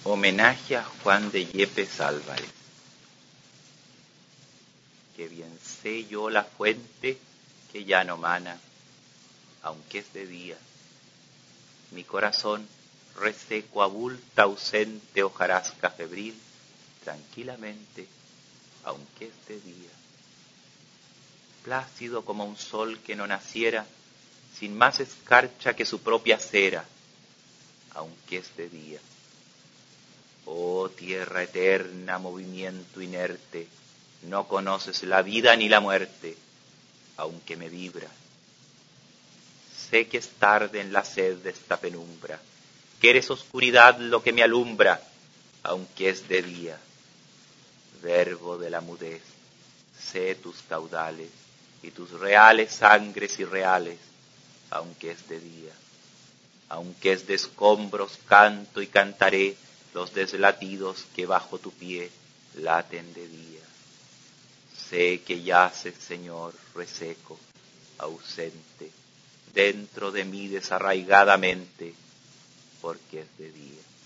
Homenaje a Juan de Yepes Álvarez. Que bien sé yo la fuente que ya no mana, aunque es de día. Mi corazón reseco abulta ausente hojarasca febril, tranquilamente, aunque es de día. Plácido como un sol que no naciera, sin más escarcha que su propia cera, aunque es de día. Oh tierra eterna, movimiento inerte, no conoces la vida ni la muerte, aunque me vibra. Sé que es tarde en la sed de esta penumbra, que eres oscuridad lo que me alumbra, aunque es de día. Verbo de la mudez, sé tus caudales y tus reales sangres irreales, aunque es de día. Aunque es de escombros canto y cantaré los deslatidos que bajo tu pie laten de día. Sé que yaces, Señor, reseco, ausente, dentro de mí desarraigadamente, porque es de día.